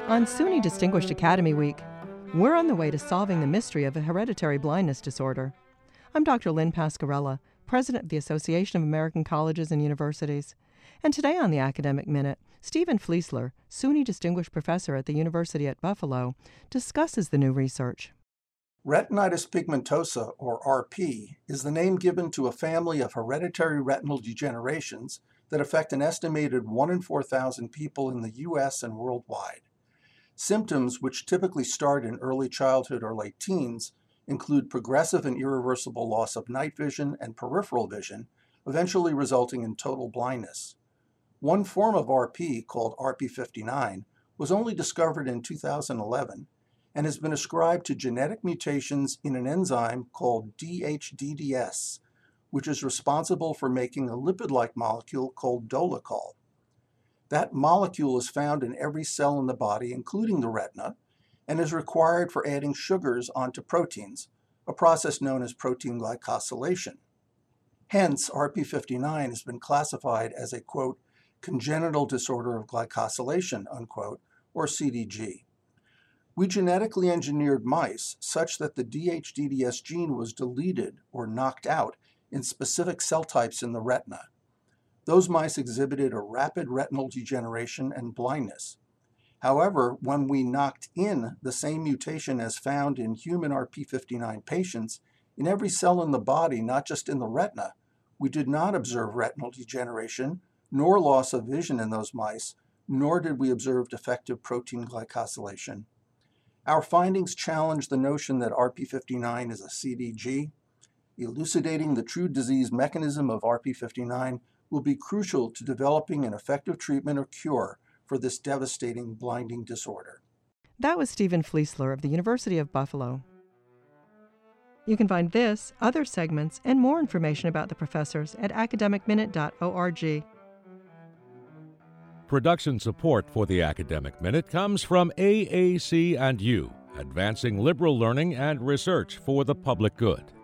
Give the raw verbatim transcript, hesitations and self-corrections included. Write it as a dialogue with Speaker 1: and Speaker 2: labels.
Speaker 1: On SUNY Distinguished Academy Week, we're on the way to solving the mystery of a hereditary blindness disorder. I'm Doctor Lynn Pasquarella, President of the Association of American Colleges and Universities. And today on the Academic Minute, Stephen Fleisler, SUNY Distinguished Professor at the University at Buffalo, discusses the new research.
Speaker 2: Retinitis pigmentosa, or R P, is the name given to a family of hereditary retinal degenerations that affect an estimated one in four thousand people in the U S and worldwide. Symptoms, which typically start in early childhood or late teens, include progressive and irreversible loss of night vision and peripheral vision, eventually resulting in total blindness. One form of R P, called R P fifty-nine, was only discovered in two thousand eleven and has been ascribed to genetic mutations in an enzyme called D H D D S, which is responsible for making a lipid-like molecule called dolichol. That molecule is found in every cell in the body, including the retina, and is required for adding sugars onto proteins, a process known as protein glycosylation. Hence, R P fifty-nine has been classified as a, quote, congenital disorder of glycosylation, unquote, or C D G. We genetically engineered mice such that the D H D D S gene was deleted or knocked out in specific cell types in the retina. Those mice exhibited a rapid retinal degeneration and blindness. However, when we knocked in the same mutation as found in human R P fifty-nine patients, in every cell in the body, not just in the retina, we did not observe retinal degeneration, nor loss of vision in those mice, nor did we observe defective protein glycosylation. Our findings challenge the notion that R P fifty-nine is a C D G. Elucidating the true disease mechanism of R P fifty-nine will be crucial to developing an effective treatment or cure for this devastating blinding disorder.
Speaker 1: That was Stephen Fleisler of the University of Buffalo. You can find this, other segments, and more information about the professors at academic minute dot org.
Speaker 3: Production support for the Academic Minute comes from A A C and U, advancing liberal learning and research for the public good.